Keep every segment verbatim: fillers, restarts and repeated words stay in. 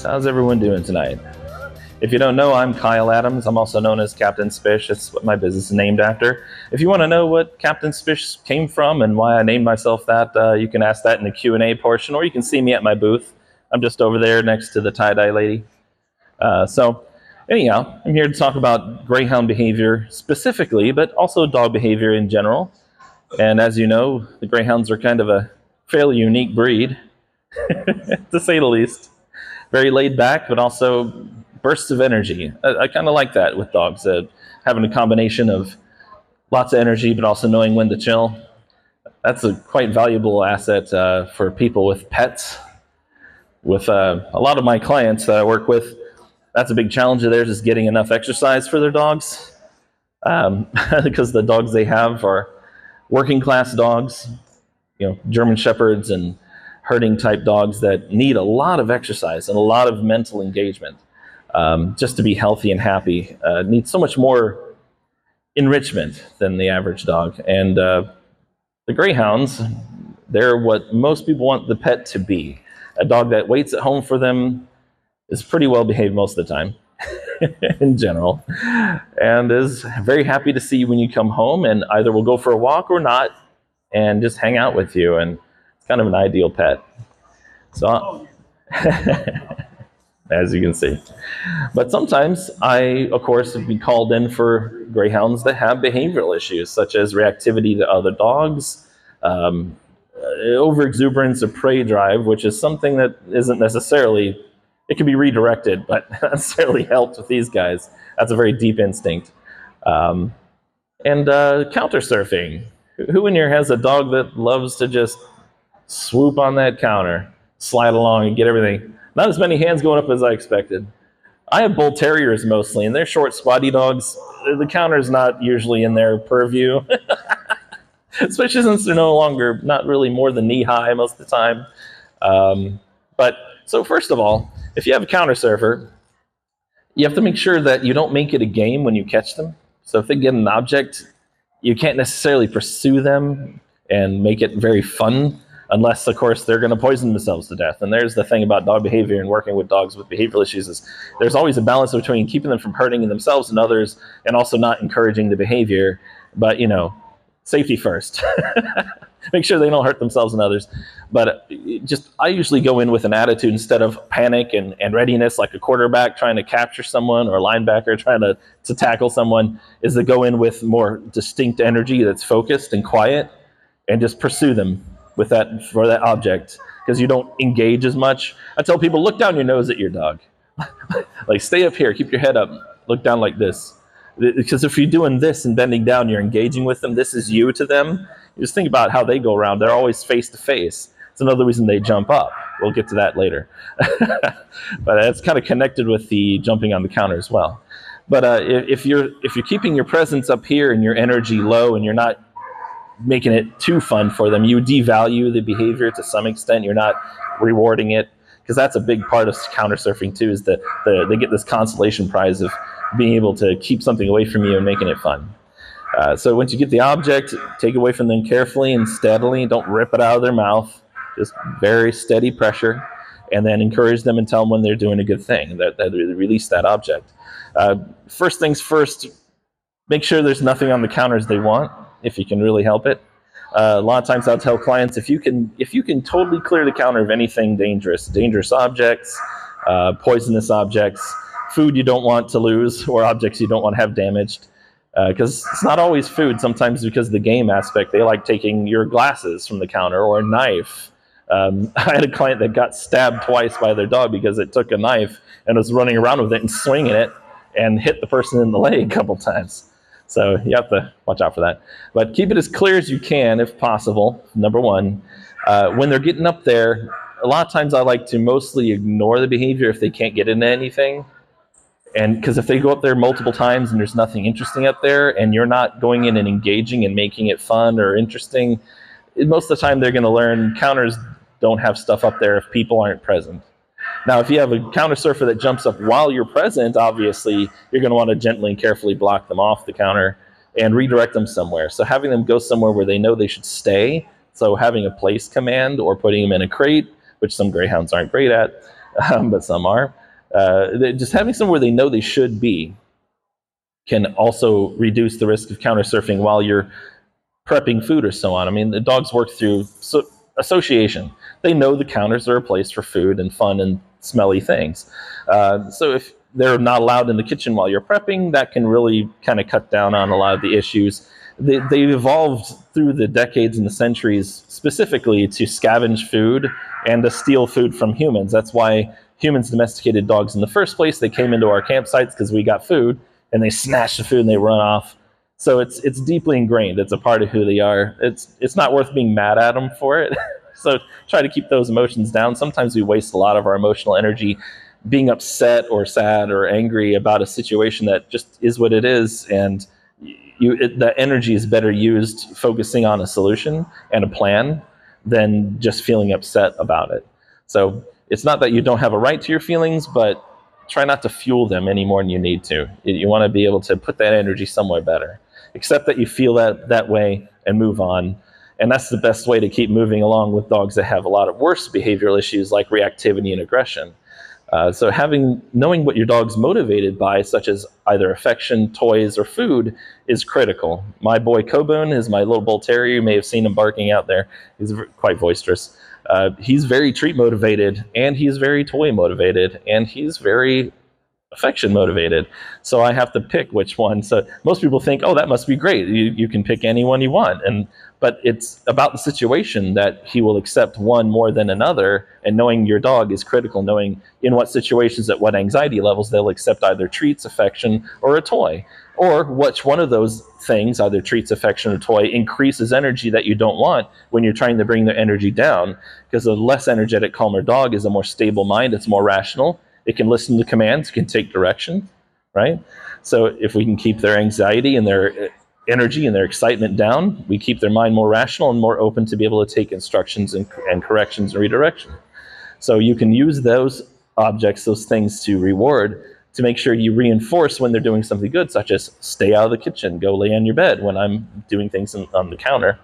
So how's everyone doing tonight? If you don't know, I'm Kyle Adams. I'm also known as Captain Spish. It's what my business is named after. If you want to know what Captain Spish came from and why I named myself that, uh, you can ask that in the Q and A portion, or you can see me at my booth. I'm just over there next to the tie-dye lady. Uh, so anyhow, I'm here to talk about greyhound behavior specifically, but also dog behavior in general. And as you know, the greyhounds are kind of a fairly unique breed, to say the least. Very laid back, but also bursts of energy. I, I kind of like that with dogs, uh, having a combination of lots of energy, but also knowing when to chill. That's a quite valuable asset uh, for people with pets. With uh, a lot of my clients that I work with, that's a big challenge of theirs, is getting enough exercise for their dogs. Um, because the dogs they have are working class dogs, you know, German Shepherds and herding type dogs that need a lot of exercise and a lot of mental engagement um, just to be healthy and happy. Uh, need so much more enrichment than the average dog. And uh, the greyhounds, they're what most people want the pet to be. A dog that waits at home for them, is pretty well behaved most of the time in general, and is very happy to see you when you come home, and either will go for a walk or not and just hang out with you. And it's kind of an ideal pet. So, as you can see. But sometimes I, of course, have been called in for greyhounds that have behavioral issues, such as reactivity to other dogs, um, overexuberance of prey drive, which is something that isn't necessarily, it can be redirected, but not necessarily helped with these guys. That's a very deep instinct. Um, and uh, counter surfing. Who in here has a dog that loves to just swoop on that counter, slide along and get everything? Not as many hands going up as I expected. I have bull terriers mostly, and they're short, squatty dogs. The counter's not usually in their purview, especially since they're no longer, not really more than knee high most of the time. Um, but so first of all, if you have a counter surfer, you have to make sure that you don't make it a game when you catch them. So if they get an object, you can't necessarily pursue them and make it very fun, unless, of course, they're going to poison themselves to death. And there's the thing about dog behavior and working with dogs with behavioral issues, is there's always a balance between keeping them from hurting themselves and others, and also not encouraging the behavior. But, you know, safety first. Make sure they don't hurt themselves and others. But just, I usually go in with an attitude, instead of panic and, and readiness, like a quarterback trying to capture someone or a linebacker trying to, to tackle someone, is to go in with more distinct energy that's focused and quiet, and just pursue them with that, for that object, because you don't engage as much. I tell people, look down your nose at your dog. Like, stay up here, keep your head up, look down like this. Because if you're doing this and bending down, you're engaging with them. This is you to them. You just think about how they go around. They're always face to face. It's another reason they jump up. We'll get to that later. But it's kind of connected with the jumping on the counter as well. But uh, if you're if you're keeping your presence up here and your energy low, and you're not making it too fun for them, you devalue the behavior to some extent. You're not rewarding it, because that's a big part of counter surfing too, is that the, they get this consolation prize of being able to keep something away from you and making it fun. Uh, so once you get the object, take it away from them carefully and steadily. Don't rip it out of their mouth. Just very steady pressure, and then encourage them and tell them when they're doing a good thing, that, that they release that object. Uh, first things first, make sure there's nothing on the counters they want, if you can really help it. Uh, a lot of times I'll tell clients, if you can if you can totally clear the counter of anything dangerous, dangerous objects, uh, poisonous objects, food you don't want to lose, or objects you don't want to have damaged, because uh, it's not always food. Sometimes, because of the game aspect, they like taking your glasses from the counter, or a knife. Um, I had a client that got stabbed twice by their dog because it took a knife and was running around with it and swinging it, and hit the person in the leg a couple times. So you have to watch out for that. But keep it as clear as you can, if possible, number one. Uh, when they're getting up there, a lot of times I like to mostly ignore the behavior if they can't get into anything. And because if they go up there multiple times and there's nothing interesting up there, and you're not going in and engaging and making it fun or interesting, most of the time they're going to learn counters don't have stuff up there if people aren't present. Now, if you have a counter surfer that jumps up while you're present, obviously you're going to want to gently and carefully block them off the counter and redirect them somewhere. So having them go somewhere where they know they should stay, so having a place command or putting them in a crate, which some greyhounds aren't great at, um, but some are. Uh, they- just having somewhere they know they should be can also reduce the risk of counter surfing while you're prepping food or so on. I mean, the dogs work through so, association. They know the counters are a place for food and fun and smelly things. Uh, so if they're not allowed in the kitchen while you're prepping, that can really kind of cut down on a lot of the issues. They, they've evolved through the decades and the centuries specifically to scavenge food and to steal food from humans. That's why humans domesticated dogs in the first place. They came into our campsites because we got food, and they snatch the food and they run off. So it's it's deeply ingrained. It's a part of who they are. It's it's not worth being mad at them for it. So try to keep those emotions down. Sometimes we waste a lot of our emotional energy being upset or sad or angry about a situation that just is what it is, and you it, the energy is better used focusing on a solution and a plan than just feeling upset about it. So it's not that you don't have a right to your feelings, but try not to fuel them any more than you need to. You want to be able to put that energy somewhere better. Accept that you feel that that way and move on. And that's the best way to keep moving along with dogs that have a lot of worse behavioral issues like reactivity and aggression. Uh, so having knowing what your dog's motivated by, such as either affection, toys, or food, is critical. My boy Coboon is my little bull terrier. You may have seen him barking out there. He's quite boisterous. Uh, he's very treat motivated, and he's very toy motivated, and he's very affection motivated. So I have to pick which one. So most people think, oh, that must be great. You you can pick anyone you want. And but it's about the situation that he will accept one more than another. And knowing your dog is critical, knowing in what situations, at what anxiety levels, they'll accept either treats, affection, or a toy. Or which one of those things, either treats, affection, or toy, increases energy that you don't want when you're trying to bring their energy down. Because a less energetic, calmer dog is a more stable mind. It's more rational. It can listen to commands, it can take direction, right? So if we can keep their anxiety and their energy and their excitement down, we keep their mind more rational and more open to be able to take instructions and, and corrections and redirection. So you can use those objects, those things to reward, to make sure you reinforce when they're doing something good, such as stay out of the kitchen, go lay on your bed when I'm doing things in, on the counter.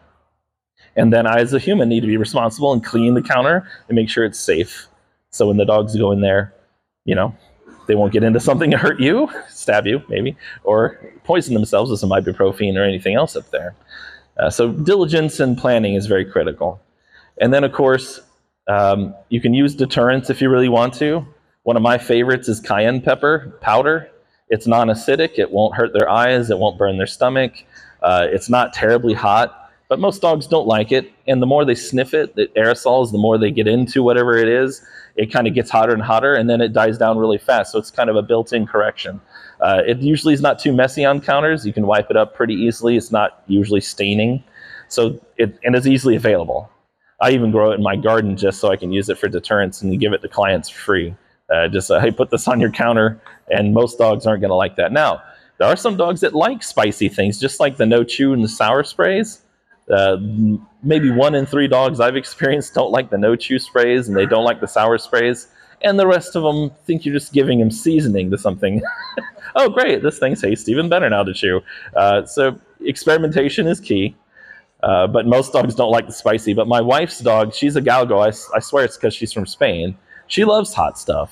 And then I, as a human, need to be responsible and clean the counter and make sure it's safe. So when the dogs go in there, you know, they won't get into something to hurt you, stab you maybe, or poison themselves with some ibuprofen or anything else up there. Uh, so diligence and planning is very critical. And then, of course, um, you can use deterrents if you really want to. One of my favorites is cayenne pepper powder. It's non-acidic. It won't hurt their eyes. It won't burn their stomach. Uh, it's not terribly hot, but most dogs don't like it. And the more they sniff it, the aerosols, the more they get into whatever it is, it kind of gets hotter and hotter, and then it dies down really fast. So it's kind of a built-in correction. Uh, it usually is not too messy on counters. You can wipe it up pretty easily. It's not usually staining. So it, and it's easily available. I even grow it in my garden just so I can use it for deterrence and give it to clients for free. Uh, just, uh, hey, put this on your counter, and most dogs aren't going to like that. Now, there are some dogs that like spicy things, just like the no chew and the sour sprays. Uh, maybe one in three dogs I've experienced don't like the no chew sprays, and they don't like the sour sprays, and the rest of them think you're just giving them seasoning to something. Oh, great, this thing tastes even better now to chew. Uh, so experimentation is key, uh, but most dogs don't like the spicy. But my wife's dog, she's a galgo. I, I swear it's because she's from Spain. She loves hot stuff.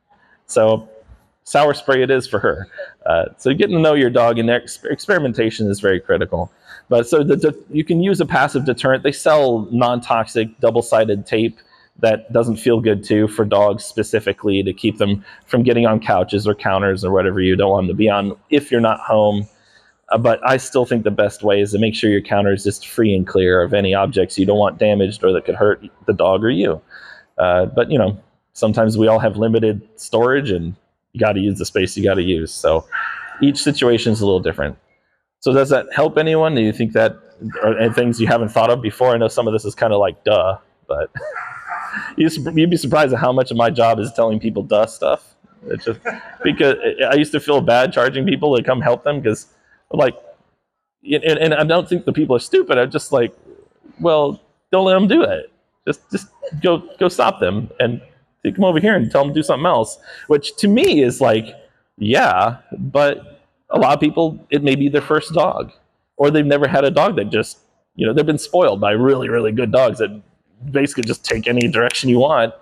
So sour spray it is for her. Uh, so getting to know your dog and their exper- experimentation is very critical. But so the, the, you can use a passive deterrent. They sell non-toxic double-sided tape that doesn't feel good too for dogs specifically to keep them from getting on couches or counters or whatever you don't want them to be on if you're not home. Uh, but I still think the best way is to make sure your counter is just free and clear of any objects you don't want damaged or that could hurt the dog or you. Uh, but, you know, sometimes we all have limited storage and you got to use the space you got to use. So each situation is a little different. So does that help anyone? Do you think that are any things you haven't thought of before? I know some of this is kind of like duh, but you'd be surprised at how much of my job is telling people duh stuff. It's just because I used to feel bad charging people to come help them because, like, and, and I don't think the people are stupid. I'm just like, well, don't let them do it. Just just go go stop them and come over here and tell them to do something else. Which to me is like, yeah, but a lot of people, it may be their first dog, or they've never had a dog that just, you know, they've been spoiled by really, really good dogs that basically just take any direction you want.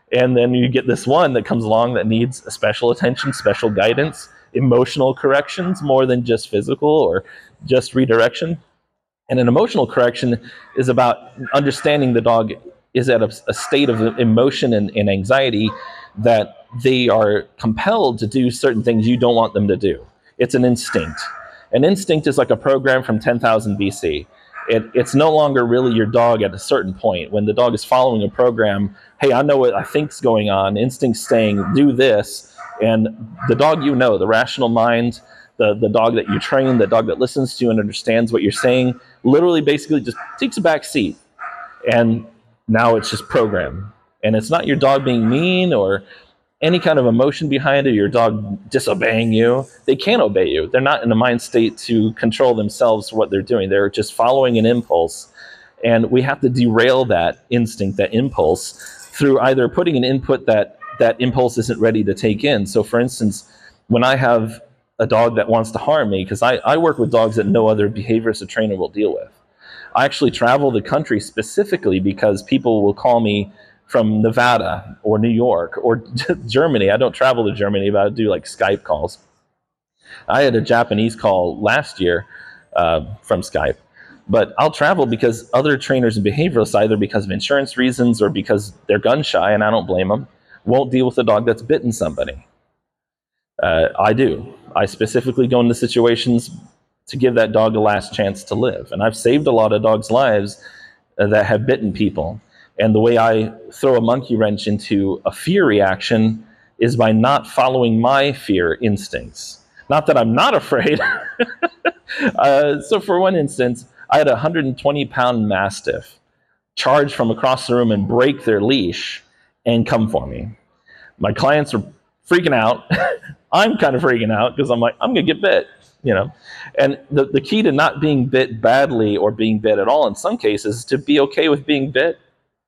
And then you get this one that comes along that needs special attention, special guidance, emotional corrections more than just physical or just redirection. And an emotional correction is about understanding the dog is at a, a state of emotion and, and anxiety that they are compelled to do certain things you don't want them to do. It's an instinct. An instinct is like a program from ten thousand B C. It, it's no longer really your dog at a certain point. When the dog is following a program, hey, I know what I think's going on. Instinct's saying, do this. And the dog you know, the rational mind, the, the dog that you train, the dog that listens to you and understands what you're saying, literally basically just takes a back seat. And now it's just program. And it's not your dog being mean or any kind of emotion behind it, your dog disobeying you. They can't obey you. They're not in a mind state to control themselves what they're doing. They're just following an impulse. And we have to derail that instinct, that impulse, through either putting an input that that impulse isn't ready to take in. So for instance, when I have a dog that wants to harm me, because I, I work with dogs that no other behaviorist trainer will deal with. I actually travel the country specifically because people will call me from Nevada or New York or Germany. I don't travel to Germany, but I do like Skype calls. I had a Japanese call last year uh, from Skype, but I'll travel because other trainers and behavioralists, either because of insurance reasons or because they're gun shy, and I don't blame them, won't deal with a dog that's bitten somebody. Uh, I do. I specifically go into situations to give that dog a last chance to live. And I've saved a lot of dogs' lives uh, that have bitten people. And the way I throw a monkey wrench into a fear reaction is by not following my fear instincts. Not that I'm not afraid. uh, so for one instance, I had a one hundred twenty pound Mastiff charge from across the room and break their leash and come for me. My clients are freaking out. I'm kind of freaking out because I'm like, I'm going to get bit, you know. And the, the key to not being bit badly or being bit at all in some cases is to be okay with being bit.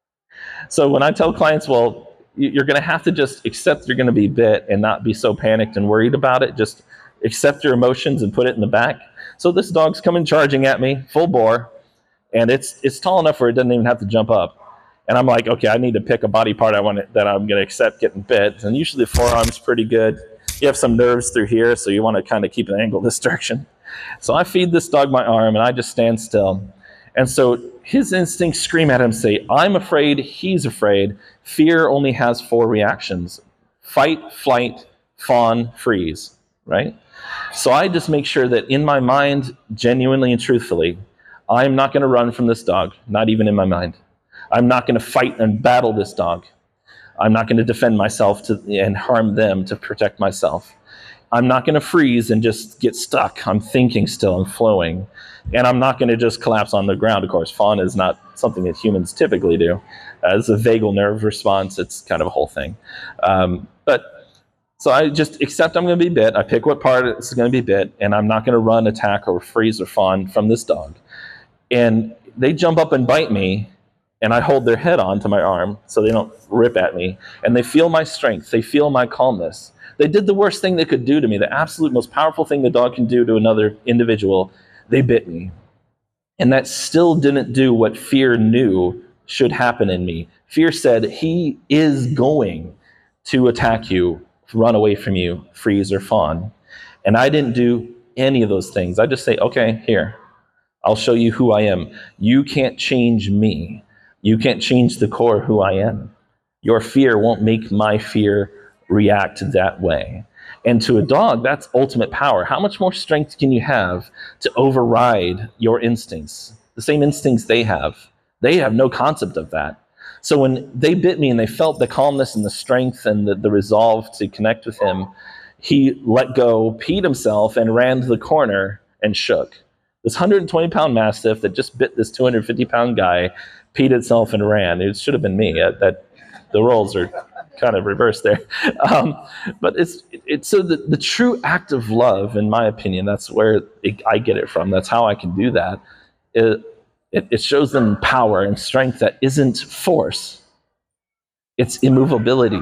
So when I tell clients, well, you're going to have to just accept you're going to be bit and not be so panicked and worried about it. Just accept your emotions and put it in the back. So this dog's coming charging at me, full bore, and it's it's tall enough where it doesn't even have to jump up. And I'm like, okay, I need to pick a body part I want to, that I'm going to accept getting bit. And usually the forearm's pretty good. You have some nerves through here, so you want to kind of keep an angle this direction. So I feed this dog my arm, and I just stand still. And so his instincts scream at him, say, I'm afraid, he's afraid. Fear only has four reactions: fight, flight, fawn, freeze, right? So I just make sure that in my mind, genuinely and truthfully, I'm not going to run from this dog, not even in my mind. I'm not going to fight and battle this dog. I'm not going to defend myself to, and harm them to protect myself. I'm not going to freeze and just get stuck. I'm thinking still, I'm flowing. And I'm not going to just collapse on the ground. Of course, fawn is not something that humans typically do. Uh, it's a vagal nerve response. It's kind of a whole thing. Um, but so I just accept I'm going to be bit. I pick what part is going to be bit, and I'm not going to run, attack, or freeze or fawn from this dog. And they jump up and bite me, and I hold their head onto my arm so they don't rip at me. And they feel my strength. They feel my calmness. They did the worst thing they could do to me, the absolute most powerful thing the dog can do to another individual. They bit me. And that still didn't do what fear knew should happen in me. Fear said, he is going to attack you, run away from you, freeze or fawn. And I didn't do any of those things. I just say, okay, here, I'll show you who I am. You can't change me. You can't change the core of who I am. Your fear won't make my fear react that way. And to a dog, that's ultimate power. How much more strength can you have to override your instincts? The same instincts they have. They have no concept of that. So when they bit me and they felt the calmness and the strength and the, the resolve to connect with him, he let go, peed himself, and ran to the corner and shook. This one hundred twenty pound Mastiff that just bit this two hundred fifty pound guy peed itself and ran. It should have been me. Uh, that the roles are kind of reversed there. Um, but it's it's so the, the true act of love, in my opinion, that's where it, I get it from. That's how I can do that. It, it, it shows them power and strength that isn't force. It's immovability.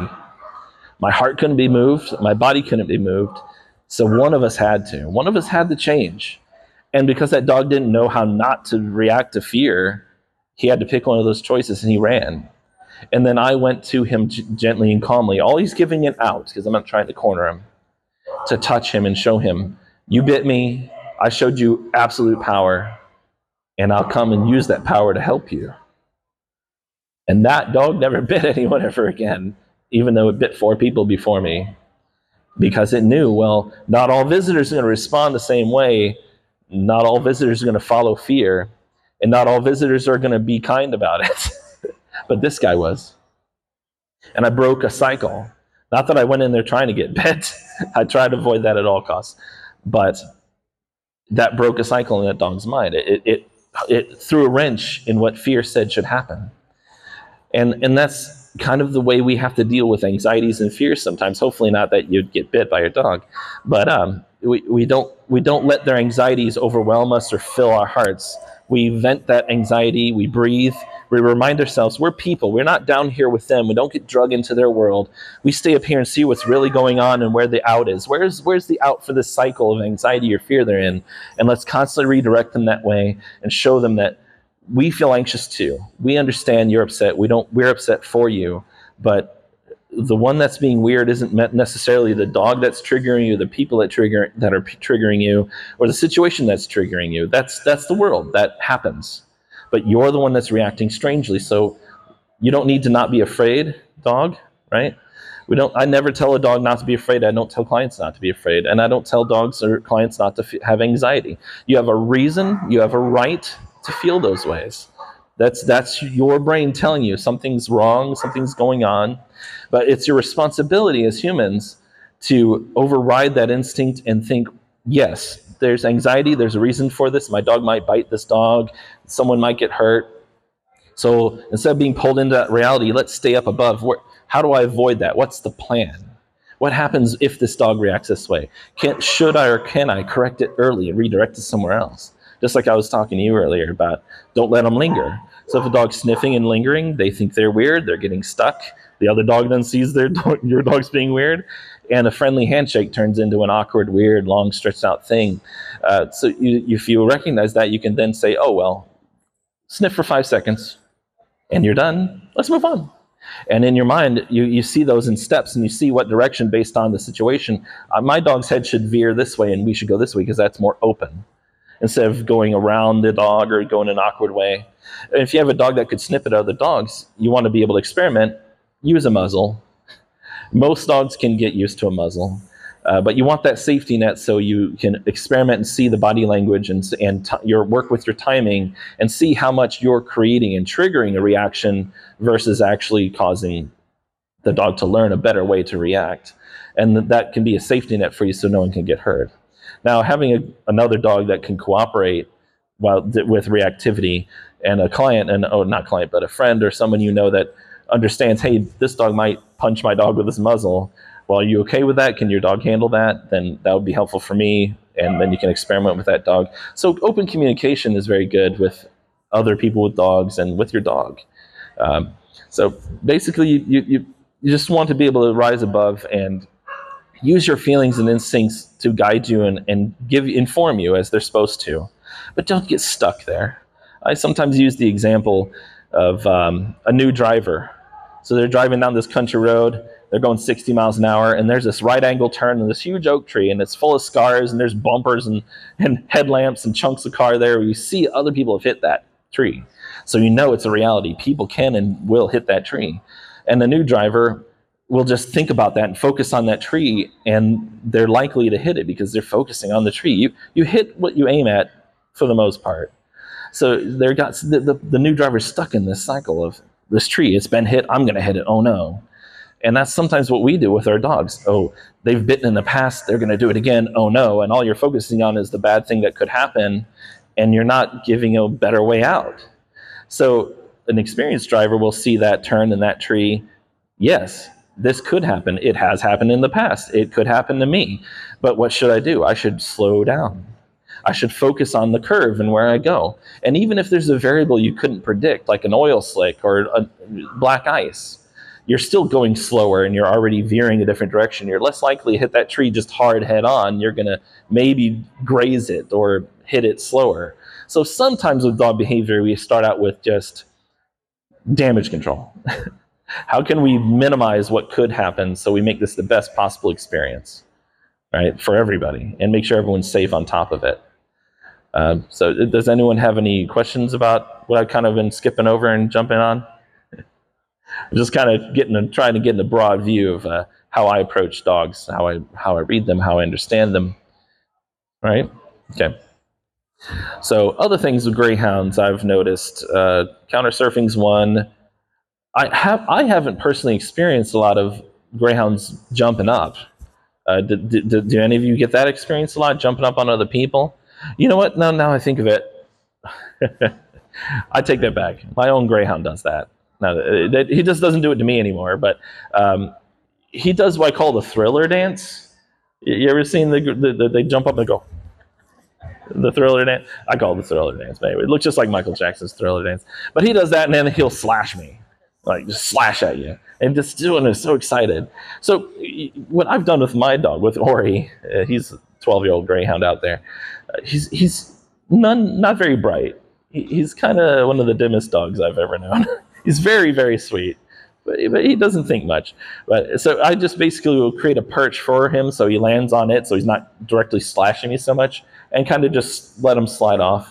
My heart couldn't be moved. My body couldn't be moved. So one of us had to. One of us had to change. And because that dog didn't know how not to react to fear, he had to pick one of those choices, and he ran. And then I went to him g- gently and calmly. All he's giving it out, because I'm not trying to corner him, to touch him and show him, you bit me, I showed you absolute power, and I'll come and use that power to help you. And that dog never bit anyone ever again, even though it bit four people before me, because it knew, well, not all visitors are going to respond the same way. Not all visitors are going to follow fear, and not all visitors are going to be kind about it. But this guy was. And I broke a cycle. Not that I went in there trying to get bit. I tried to avoid that at all costs. But that broke a cycle in that dog's mind. It, it, it threw a wrench in what fear said should happen. And, and that's kind of the way we have to deal with anxieties and fears sometimes. Hopefully not that you'd get bit by your dog. But um, we, we, don't, we don't let their anxieties overwhelm us or fill our hearts. We vent that anxiety, we breathe, we remind ourselves we're people. We're not down here with them. We don't get drug into their world. We stay up here and see what's really going on and where the out is. Where's, where's the out for this cycle of anxiety or fear they're in? And let's constantly redirect them that way and show them that we feel anxious too. We understand you're upset. We don't, we're upset for you. But the one that's being weird isn't necessarily the dog that's triggering you, the people that trigger that are triggering you, or the situation that's triggering you. That's that's the world. That happens. But you're the one that's reacting strangely. So you don't need to not be afraid, dog, right? We don't. I never tell a dog not to be afraid. I don't tell clients not to be afraid. And I don't tell dogs or clients not to f- have anxiety. You have a reason, you have a right to feel those ways. That's that's your brain telling you something's wrong, something's going on. But it's your responsibility as humans to override that instinct and think, yes, there's anxiety, there's a reason for this. My dog might bite this dog, someone might get hurt. So instead of being pulled into that reality, let's stay up above. Where, how do I avoid that? What's the plan? What happens if this dog reacts this way? Can, should I or can I correct it early and redirect it somewhere else? Just like I was talking to you earlier about, don't let them linger. So if a dog's sniffing and lingering, they think they're weird, they're getting stuck. The other dog then sees their dog, your dog's being weird, and a friendly handshake turns into an awkward, weird, long, stretched out thing. Uh, so you, if you recognize that, you can then say, oh, well, sniff for five seconds, and you're done. Let's move on. And in your mind, you, you see those in steps, and you see what direction based on the situation. Uh, my dog's head should veer this way, and we should go this way because that's more open, instead of going around the dog or going an awkward way. And if you have a dog that could snip at other dogs, you want to be able to experiment, use a muzzle. Most dogs can get used to a muzzle, uh, but you want that safety net so you can experiment and see the body language and, and t- your work with your timing and see how much you're creating and triggering a reaction versus actually causing the dog to learn a better way to react. And that can be a safety net for you so no one can get hurt. Now, having a, another dog that can cooperate while with reactivity, and a client, and oh, not client, but a friend or someone you know that understands, hey, this dog might punch my dog with his muzzle. Well, are you okay with that? Can your dog handle that? Then that would be helpful for me, and then you can experiment with that dog. So open communication is very good with other people with dogs and with your dog. Um, so basically, you, you, you just want to be able to rise above and use your feelings and instincts to guide you and, and give inform you as they're supposed to. But don't get stuck there. I sometimes use the example of um, a new driver. So they're driving down this country road, they're going sixty miles an hour, and there's this right angle turn and this huge oak tree, and it's full of scars, and there's bumpers and, and headlamps and chunks of car there. You see other people have hit that tree. So you know it's a reality. People can and will hit that tree. And the new driver will just think about that and focus on that tree, and they're likely to hit it because they're focusing on the tree. You, you hit what you aim at for the most part. So there got the, the, the new driver's stuck in this cycle of this tree. It's been hit. I'm going to hit it. Oh, no. And that's sometimes what we do with our dogs. Oh, they've bitten in the past. They're going to do it again. Oh, no. And all you're focusing on is the bad thing that could happen, and you're not giving a better way out. So an experienced driver will see that turn in that tree. Yes, this could happen. It has happened in the past. It could happen to me. But what should I do? I should slow down. I should focus on the curve and where I go. And even if there's a variable you couldn't predict, like an oil slick or a black ice, you're still going slower and you're already veering a different direction. You're less likely to hit that tree just hard head on. You're going to maybe graze it or hit it slower. So sometimes with dog behavior, we start out with just damage control. How can we minimize what could happen so we make this the best possible experience, right, for everybody, and make sure everyone's safe on top of it? Uh, so does anyone have any questions about what I've kind of been skipping over and jumping on? I'm just kind of getting, trying to get in a broad view of uh, how I approach dogs, how I how I read them, how I understand them. Right? Okay. So other things with greyhounds I've noticed, uh, counter surfing's one. I have I haven't personally experienced a lot of greyhounds jumping up. Uh, do, do, do any of you get that experience a lot, jumping up on other people? You know what? Now, now I think of it, I take that back. My own greyhound does that. Now, he just doesn't do it to me anymore, but um, he does what I call the thriller dance. You ever seen the, the, the they jump up and go, the thriller dance? I call it the thriller dance, but anyway, it looks just like Michael Jackson's Thriller dance. But he does that, and then he'll slash me, like just slash at you, and just doing it so excited. So what I've done with my dog, with Ori, uh, he's a twelve-year-old greyhound out there. Uh, he's he's none not very bright. He, he's kind of one of the dimmest dogs I've ever known. He's very, very sweet, but, but he doesn't think much. But so I just basically will create a perch for him so he lands on it, so he's not directly slashing me so much, and kind of just let him slide off.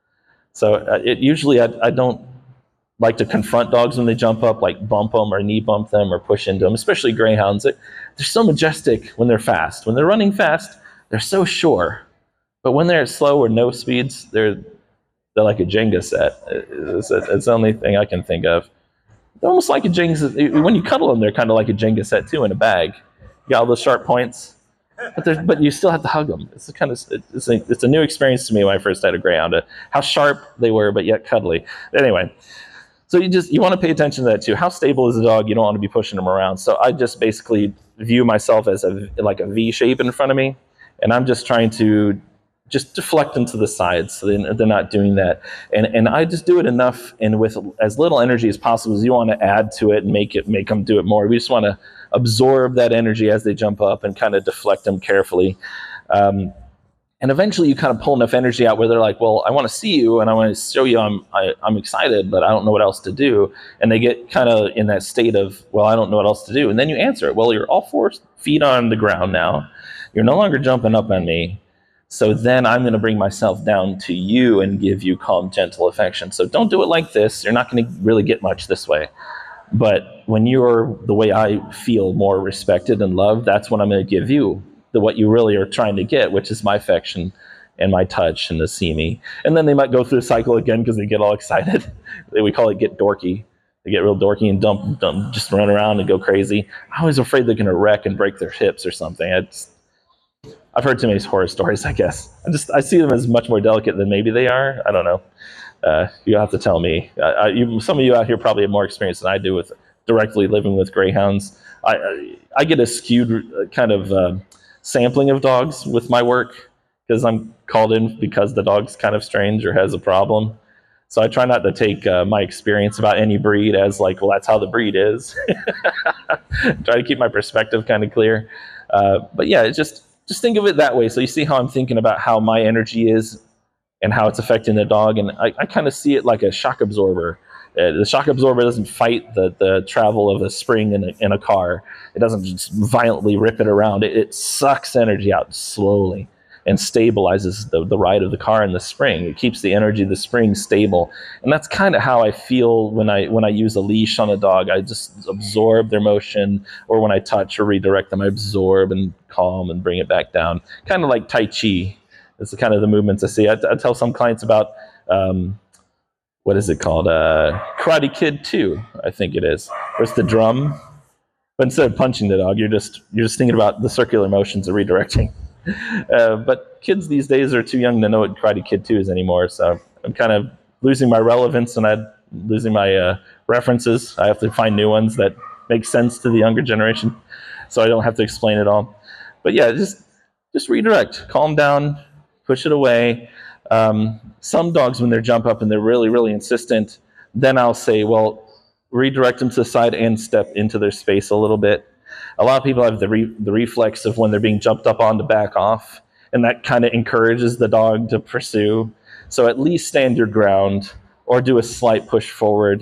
So uh, it usually I, I don't like to confront dogs when they jump up, like bump them or knee bump them or push into them, especially greyhounds. They're so majestic when they're fast. When they're running fast, they're so sure. But when they're at slow or no speeds, they're they're like a Jenga set. It's, it's the only thing I can think of. They're almost like a Jenga. When you cuddle them, they're kind of like a Jenga set too in a bag. You got all those sharp points, but but you still have to hug them. It's a kind of it's a, it's a new experience to me when I first had a greyhound. How sharp they were, but yet cuddly. Anyway, so you just you want to pay attention to that too. How stable is the dog? You don't want to be pushing them around. So I just basically view myself as a like a V shape in front of me, and I'm just trying to just deflect them to the sides so they're not doing that. And and I just do it enough and with as little energy as possible. As you want to add to it and make it make them do it more. We just want to absorb that energy as they jump up and kind of deflect them carefully. Um, and eventually you kind of pull enough energy out where they're like, well, I want to see you and I want to show you I'm, I, I'm excited, but I don't know what else to do. And they get kind of in that state of, well, I don't know what else to do. And then you answer it. Well, you're all four feet on the ground now. You're no longer jumping up on me. So then I'm going to bring myself down to you and give you calm, gentle affection. So don't do it like this. You're not going to really get much this way. But when you're the way I feel more respected and loved, that's when I'm going to give you the what you really are trying to get, which is my affection and my touch and to see me. And then they might go through the cycle again because they get all excited. We call it get dorky. They get real dorky and dump, dump, just run around and go crazy. I'm always afraid they're going to wreck and break their hips or something. It's, I've heard too many horror stories, I guess. I just I see them as much more delicate than maybe they are. I don't know. Uh, you'll have to tell me. Uh, I, you, some of you out here probably have more experience than I do with directly living with greyhounds. I I, I get a skewed kind of uh, sampling of dogs with my work because I'm called in because the dog's kind of strange or has a problem. So I try not to take uh, my experience about any breed as like, well, that's how the breed is. Try to keep my perspective kind of clear. Uh, but yeah, it's just just think of it that way. So you see how I'm thinking about how my energy is and how it's affecting the dog. And I, I kind of see it like a shock absorber. Uh, the shock absorber doesn't fight the, the travel of a spring in a, in a car. It doesn't just violently rip it around. It, it sucks energy out slowly and stabilizes the, the ride of the car in the spring. It keeps the energy of the spring stable. And that's kind of how I feel when I when I use a leash on a dog. I just absorb their motion, or when I touch or redirect them, I absorb and calm and bring it back down. Kind of like Tai Chi. It's the kind of the movements I see. I, I tell some clients about, um, what is it called? Uh, Karate Kid two, I think it is. Where it's the drum. But instead of punching the dog, you're just you're just thinking about the circular motions of redirecting. Uh, but kids these days are too young to know what Karate Kid two is anymore, so I'm kind of losing my relevance and I'm losing my uh, references. I have to find new ones that make sense to the younger generation, so I don't have to explain it all. But yeah, just just redirect, calm down, push it away. Um, some dogs, when they jump up and they're really, really insistent, then I'll say, well, redirect them to the side and step into their space a little bit. A lot of people have the re- the reflex of when they're being jumped up on to back off, and that kind of encourages the dog to pursue. So at least stand your ground or do a slight push forward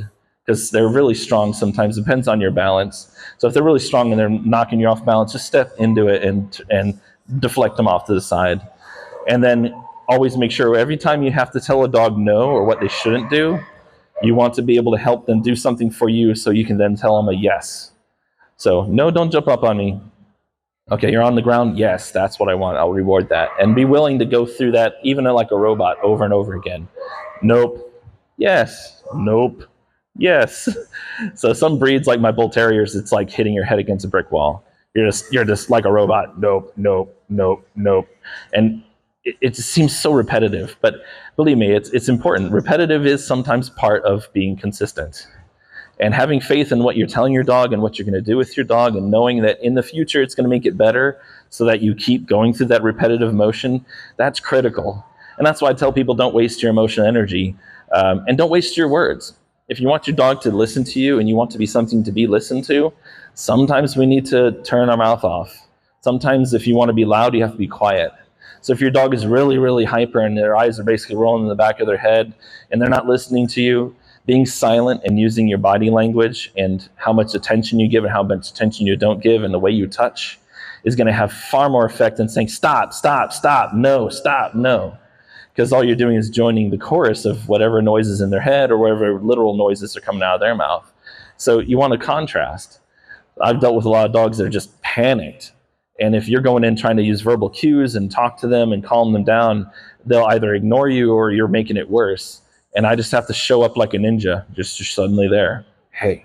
because they're really strong sometimes. It depends on your balance. So if they're really strong and they're knocking you off balance, just step into it and and deflect them off to the side. And then always make sure every time you have to tell a dog no or what they shouldn't do, you want to be able to help them do something for you so you can then tell them a yes. So, no, don't jump up on me. Okay, you're on the ground. Yes, that's what I want. I'll reward that. And be willing to go through that, even like a robot, over and over again. Nope. Yes. Nope. Yes. So some breeds, like my bull terriers, it's like hitting your head against a brick wall. You're just you're just like a robot. Nope, nope, nope, nope. And it, it just seems so repetitive. But believe me, it's it's important. Repetitive is sometimes part of being consistent. And having faith in what you're telling your dog and what you're going to do with your dog, and knowing that in the future it's going to make it better so that you keep going through that repetitive motion, that's critical. And that's why I tell people, don't waste your emotional energy, um, and don't waste your words. If you want your dog to listen to you and you want to be something to be listened to, sometimes we need to turn our mouth off. Sometimes if you want to be loud, you have to be quiet. So if your dog is really, really hyper and their eyes are basically rolling in the back of their head and they're not listening to you, being silent and using your body language and how much attention you give and how much attention you don't give and the way you touch is going to have far more effect than saying, stop, stop, stop, no, stop, no. Because all you're doing is joining the chorus of whatever noises in their head or whatever literal noises are coming out of their mouth. So you want to contrast. I've dealt with a lot of dogs that are just panicked. And if you're going in trying to use verbal cues and talk to them and calm them down, they'll either ignore you or you're making it worse. And I just have to show up like a ninja, just, just suddenly there. Hey.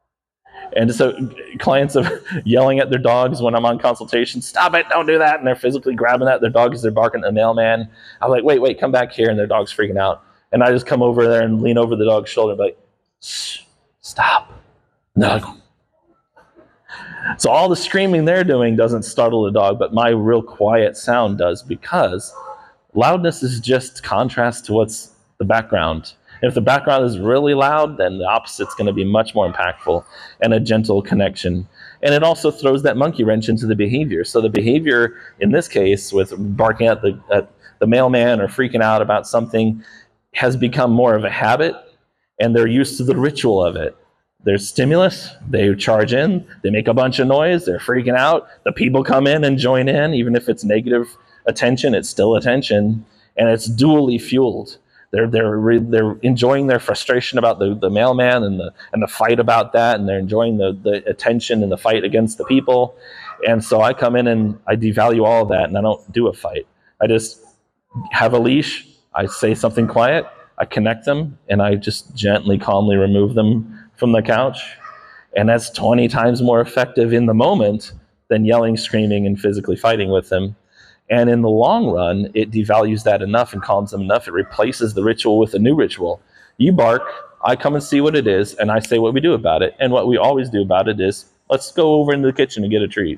And so clients are yelling at their dogs when I'm on consultation, stop it, don't do that. And they're physically grabbing at their dog as they're barking at the mailman. I'm like, wait, wait, come back here. And their dog's freaking out. And I just come over there and lean over the dog's shoulder and be like, shh, stop. No. So all the screaming they're doing doesn't startle the dog, but my real quiet sound does, because loudness is just contrast to what's the background. If the background is really loud, then the opposite's going to be much more impactful and a gentle connection. And it also throws that monkey wrench into the behavior. So the behavior in this case with barking at the, at the mailman or freaking out about something has become more of a habit, and they're used to the ritual of it. There's stimulus, they charge in, they make a bunch of noise, they're freaking out, the people come in and join in. Even if it's negative attention, it's still attention, and it's dually fueled. They're they're re, they're enjoying their frustration about the, the mailman and the and the fight about that, and they're enjoying the, the attention and the fight against the people. And so I come in and I devalue all of that, and I don't do a fight. I just have a leash. I say something quiet. I connect them, and I just gently, calmly remove them from the couch. And that's twenty times more effective in the moment than yelling, screaming, and physically fighting with them. And in the long run, it devalues that enough and calms them enough. It replaces the ritual with a new ritual. You bark, I come and see what it is, and I say what we do about it. And what we always do about it is, let's go over into the kitchen and get a treat.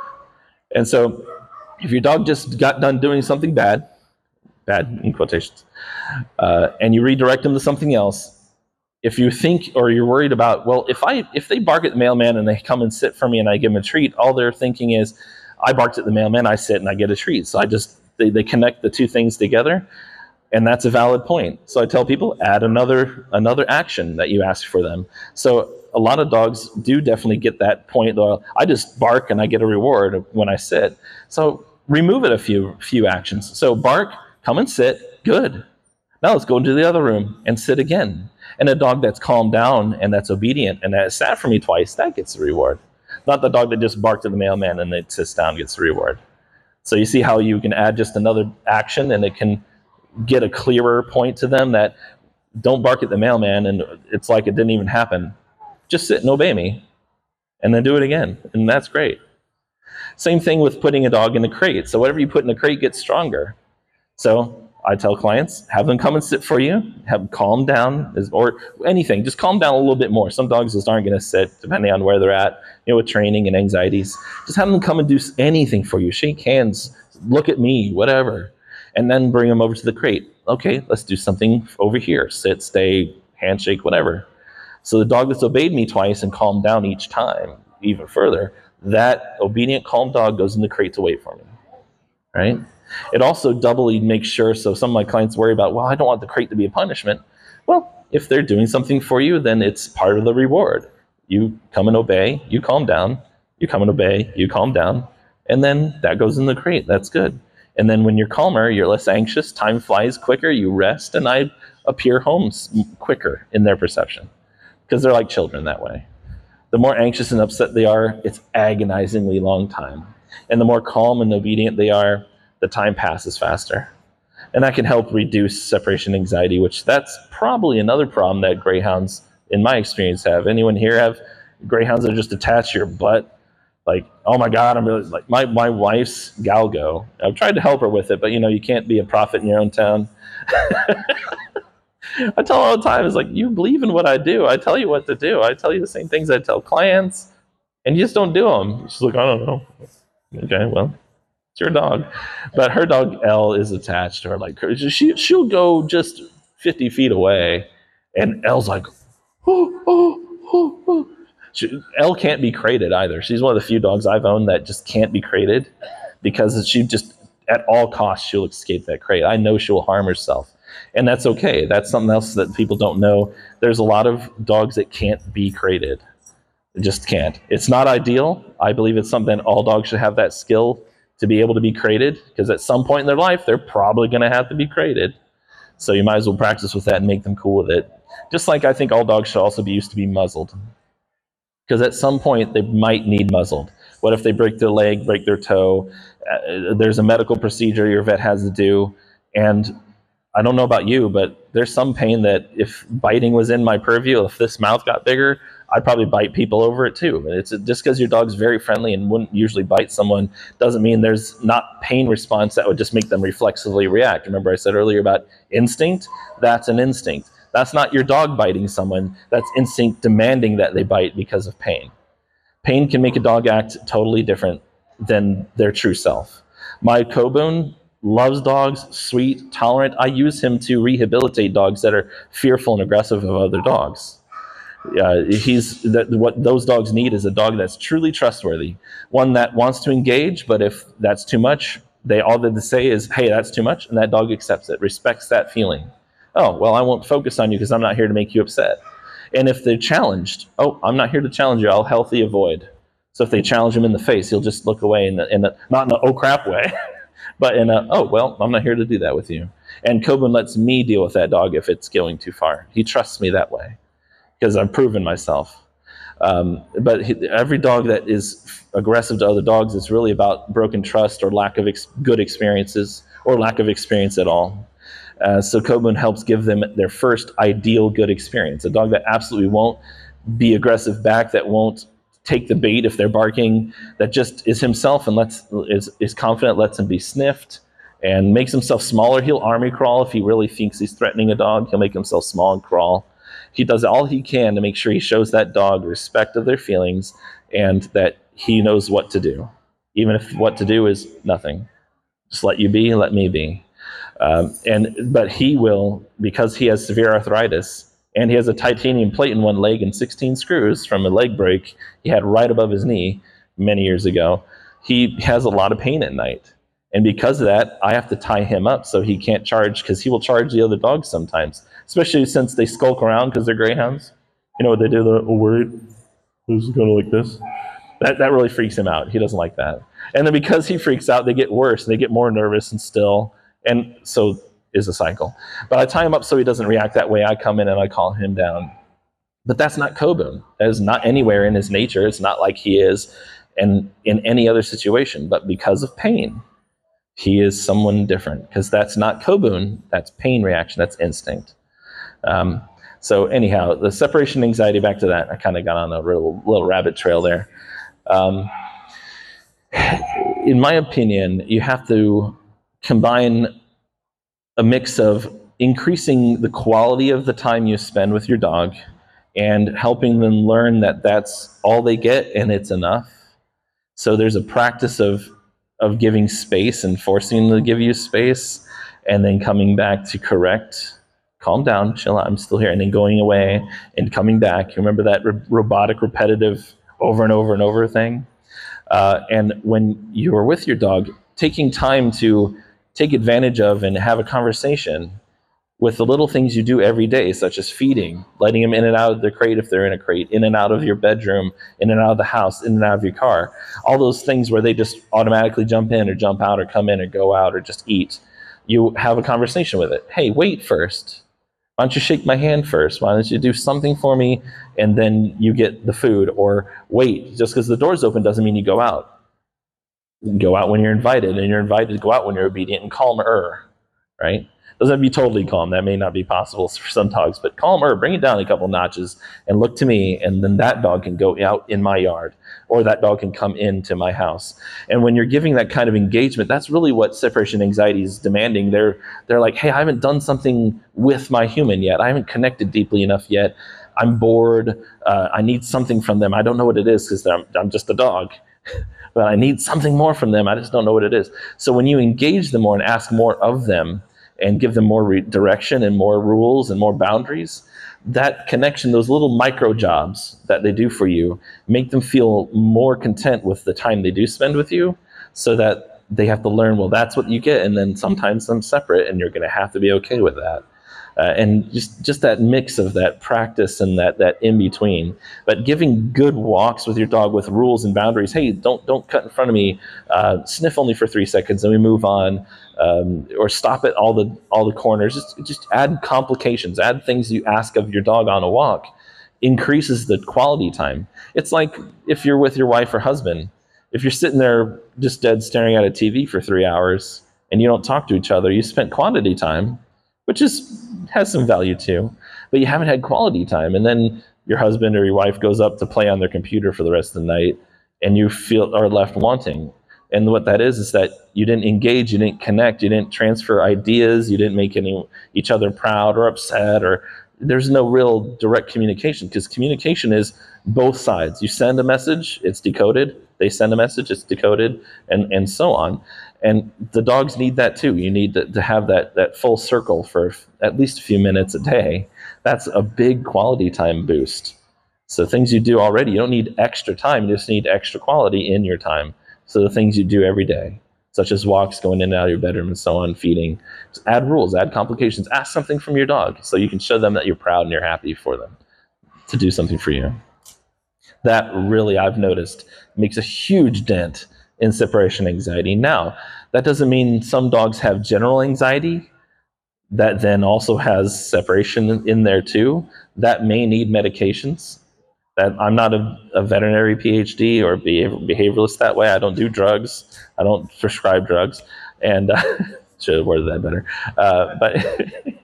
And so if your dog just got done doing something bad, bad in quotations, uh, and you redirect them to something else, if you think or you're worried about, well, if I if they bark at the mailman and they come and sit for me and I give them a treat, all they're thinking is, I barked at the mailman, I sit and I get a treat. So I just, they, they connect the two things together, and that's a valid point. So I tell people, add another another action that you ask for them. So a lot of dogs do definitely get that point. Well, I just bark and I get a reward when I sit. So remove it a few few actions. So bark, come and sit, good. Now let's go into the other room and sit again. And a dog that's calmed down and that's obedient and that sat for me twice, that gets a reward. Not the dog that just barked at the mailman and then sits down and gets the reward. So you see how you can add just another action and it can get a clearer point to them that don't bark at the mailman and it's like it didn't even happen. Just sit and obey me and then do it again. And that's great. Same thing with putting a dog in a crate. So whatever you put in a crate gets stronger. So I tell clients, have them come and sit for you, have them calm down, or anything. Just calm down a little bit more. Some dogs just aren't going to sit, depending on where they're at, you know, with training and anxieties. Just have them come and do anything for you. Shake hands, look at me, whatever. And then bring them over to the crate. Okay, let's do something over here. Sit, stay, handshake, whatever. So the dog that's obeyed me twice and calmed down each time, even further, that obedient, calm dog goes in the crate to wait for me, right? It also doubly makes sure, so some of my clients worry about, well, I don't want the crate to be a punishment. Well, if they're doing something for you, then it's part of the reward. You come and obey, you calm down, you come and obey, you calm down, and then that goes in the crate. That's good. And then when you're calmer, you're less anxious, time flies quicker, you rest, and I appear home quicker in their perception, because they're like children that way. The more anxious and upset they are, it's agonizingly long time. And the more calm and obedient they are, the time passes faster. And that can help reduce separation anxiety, which that's probably another problem that greyhounds, in my experience, have. Anyone here have greyhounds that are just attached to your butt? Like, oh my God, I'm really, like, my, my wife's Galgo. I've tried to help her with it, but you know, you can't be a prophet in your own town. I tell her all the time, it's like, you believe in what I do. I tell you what to do. I tell you the same things I tell clients, and you just don't do them. She's like, I don't know. Okay, well, it's your dog. But her dog, Elle, is attached to her. Like, she, she'll go just fifty feet away, and Elle's like, oh, oh, oh, oh. She, Elle can't be crated either. She's one of the few dogs I've owned that just can't be crated, because she just, at all costs, she'll escape that crate. I know she'll harm herself. And that's okay. That's something else that people don't know. There's a lot of dogs that can't be crated. They just can't. It's not ideal. I believe it's something all dogs should have that skill to be able to be crated, because at some point in their life, they're probably going to have to be crated. So you might as well practice with that and make them cool with it. Just like I think all dogs should also be used to be muzzled, because at some point they might need muzzled. What if they break their leg, break their toe? Uh, there's a medical procedure your vet has to do, and I don't know about you, but there's some pain that if biting was in my purview, if this mouth got bigger, I'd probably bite people over it too. It's just because your dog's very friendly and wouldn't usually bite someone doesn't mean there's not pain response that would just make them reflexively react. Remember I said earlier about instinct? That's an instinct. That's not your dog biting someone. That's instinct demanding that they bite because of pain. Pain can make a dog act totally different than their true self. My Coboon loves dogs, sweet, tolerant. I use him to rehabilitate dogs that are fearful and aggressive of other dogs. Uh, he's that what those dogs need is a dog that's truly trustworthy, one that wants to engage, but if that's too much, they all they say is, hey, that's too much, and that dog accepts it, respects that feeling. Oh, well, I won't focus on you because I'm not here to make you upset. And if they're challenged, oh, I'm not here to challenge you, I'll healthy avoid. So if they challenge him in the face, he'll just look away, in the, in the, not in a oh crap way, but in a, oh, well, I'm not here to do that with you. And Coboon lets me deal with that dog if it's going too far. He trusts me that way, because I've proven myself. Um, but he, every dog that is aggressive to other dogs is really about broken trust or lack of ex good experiences or lack of experience at all. Uh, so Coboon helps give them their first ideal good experience. A dog that absolutely won't be aggressive back, that won't take the bait if they're barking, that just is himself and lets is, is confident, lets him be sniffed, and makes himself smaller. He'll army crawl if he really thinks he's threatening a dog. He'll make himself small and crawl. He does all he can to make sure he shows that dog respect of their feelings and that he knows what to do, even if what to do is nothing. Just let you be, let me be. Um, and but he will, because he has severe arthritis and he has a titanium plate in one leg and sixteen screws from a leg break he had right above his knee many years ago, he has a lot of pain at night. And because of that, I have to tie him up so he can't charge, because he will charge the other dogs sometimes, especially since they skulk around because they're greyhounds. You know what they do? They're oh, worried. Who's going like this? That, that really freaks him out. He doesn't like that. And then because he freaks out, they get worse. They get more nervous and still. And so is a cycle. But I tie him up so he doesn't react that way. I come in and I calm him down. But that's not Coboon. That is not anywhere in his nature. It's not like he is in, in any other situation. But because of pain, he is someone different, because that's not Coboon. That's pain reaction. That's instinct. Um, so anyhow, the separation anxiety, back to that, I kind of got on a little, little rabbit trail there. Um, in my opinion, you have to combine a mix of increasing the quality of the time you spend with your dog and helping them learn that that's all they get and it's enough. So there's a practice of of giving space and forcing them to give you space, and then coming back to correct, calm down, chill out, I'm still here, and then going away and coming back. Remember that re robotic, repetitive, over and over and over thing? Uh, and when you're with your dog, taking time to take advantage of and have a conversation with the little things you do every day, such as feeding, letting them in and out of the crate if they're in a crate, in and out of your bedroom, in and out of the house, in and out of your car. All those things where they just automatically jump in or jump out or come in or go out or just eat. You have a conversation with it. Hey, wait first. Why don't you shake my hand first? Why don't you do something for me and then you get the food? Or wait, just because the door's open doesn't mean you go out. You can go out when you're invited, and you're invited to go out when you're obedient and calmer, right? Doesn't have to be totally calm. That may not be possible for some dogs, but calmer, bring it down a couple notches and look to me, and then that dog can go out in my yard, or that dog can come into my house. And when you're giving that kind of engagement, that's really what separation anxiety is demanding. They're, they're like, hey, I haven't done something with my human yet. I haven't connected deeply enough yet. I'm bored. Uh, I need something from them. I don't know what it is because I'm, I'm just a dog. But I need something more from them. I just don't know what it is. So when you engage them more and ask more of them, and give them more re- direction and more rules and more boundaries, that connection, those little micro jobs that they do for you, make them feel more content with the time they do spend with you, so that they have to learn, well, that's what you get, and then sometimes I'm separate, and you're going to have to be okay with that. Uh, and just, just that mix of that practice and that, that in-between. But giving good walks with your dog with rules and boundaries. Hey, don't don't cut in front of me. Uh, sniff only for three seconds, and we move on. Um, or stop at all the all the corners. Just, just add complications. Add things you ask of your dog on a walk. Increases the quality time. It's like if you're with your wife or husband. If you're sitting there just dead staring at a T V for three hours and you don't talk to each other, you spent quantity time, which is has some value too, but you haven't had quality time. And then your husband or your wife goes up to play on their computer for the rest of the night, and you feel are left wanting. And what that is is that you didn't engage, you didn't connect, you didn't transfer ideas, you didn't make any each other proud or upset, or there's no real direct communication, because communication is both sides. You send a message, it's decoded. They send a message, it's decoded, and, and so on. And the dogs need that too. You need to, to have that, that full circle for at least a few minutes a day. That's a big quality time boost. So things you do already, you don't need extra time, you just need extra quality in your time. So the things you do every day, such as walks, going in and out of your bedroom and so on, feeding, just add rules, add complications, ask something from your dog so you can show them that you're proud and you're happy for them to do something for you. That really, I've noticed, makes a huge dent in separation anxiety. Now, that doesn't mean some dogs have general anxiety that then also has separation in there too. That may need medications. That I'm not a, a veterinary PhD or behavior, behavioralist that way. I don't do drugs. I don't prescribe drugs. And uh, should have worded that better. Uh, but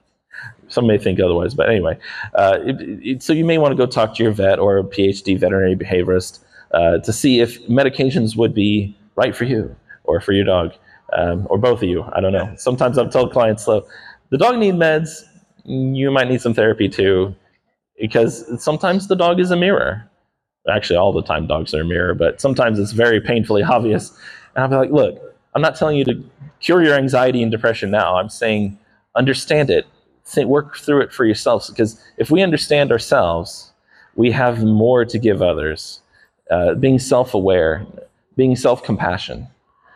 some may think otherwise. But anyway, uh, it, it, so you may want to go talk to your vet or a PhD veterinary behaviorist uh, to see if medications would be right for you or for your dog, um, or both of you. I don't know. Sometimes I've told clients, so the dog needs meds. You might need some therapy too, because sometimes the dog is a mirror. Actually, all the time dogs are a mirror, but sometimes it's very painfully obvious. And I'll be like, look, I'm not telling you to cure your anxiety and depression now. I'm saying understand it. Think, work through it for yourselves, because if we understand ourselves, we have more to give others. Uh, being self-aware, being self-compassion,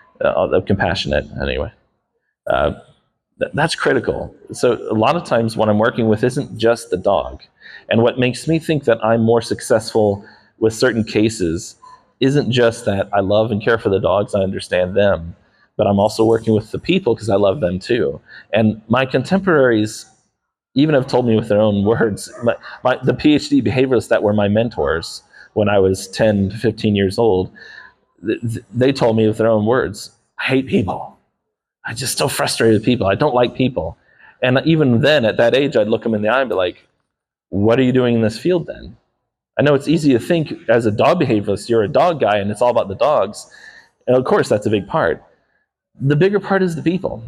uh, compassionate anyway. Uh, th- that's critical. So a lot of times what I'm working with isn't just the dog. And what makes me think that I'm more successful with certain cases isn't just that I love and care for the dogs, I understand them, but I'm also working with the people because I love them too. And my contemporaries even have told me with their own words, my, my, the PhD behaviorists that were my mentors when I was ten to fifteen years old, th- they told me with their own words, I hate people. I'm just so frustrated with people. I don't like people. And even then, at that age, I'd look them in the eye and be like, what are you doing in this field then? I know it's easy to think as a dog behaviorist, you're a dog guy and it's all about the dogs. And of course, that's a big part. The bigger part is the people.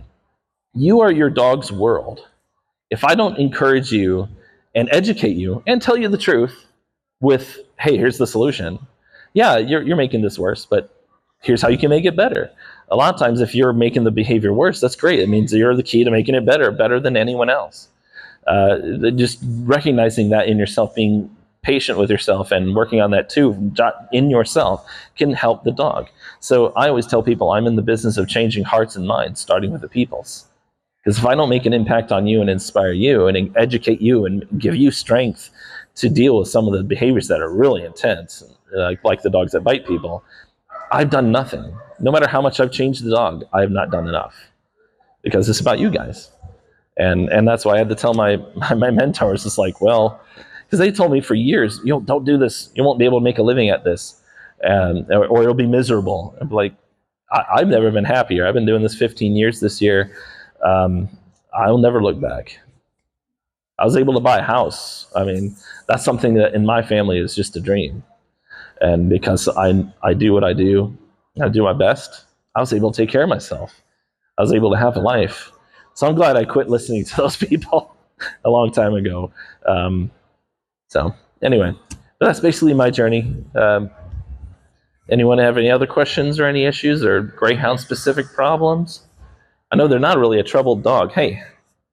You are your dog's world. If I don't encourage you and educate you and tell you the truth with, hey, here's the solution. Yeah, you're, you're making this worse, but here's how you can make it better. A lot of times, if you're making the behavior worse, that's great. It means you're the key to making it better, better than anyone else. Uh, just recognizing that in yourself, being patient with yourself and working on that too in yourself can help the dog. So I always tell people I'm in the business of changing hearts and minds, starting with the people's. Because if I don't make an impact on you and inspire you and educate you and give you strength to deal with some of the behaviors that are really intense, like, like the dogs that bite people, I've done nothing. No matter how much I've changed the dog, I have not done enough, because it's about you guys. And and that's why I had to tell my, my, my mentors, it's like, well, because they told me for years, you know, don't do this. You won't be able to make a living at this, and or, or it'll be miserable. I'm like, I, I've never been happier. I've been doing this fifteen years this year. Um, I'll never look back. I was able to buy a house. I mean, that's something that in my family is just a dream. And because I I do what I do, I do my best, I was able to take care of myself. I was able to have a life. So I'm glad I quit listening to those people a long time ago. Um, so anyway, that's basically my journey. Um, anyone have any other questions or any issues or Greyhound specific problems? I know they're not really a troubled dog. Hey.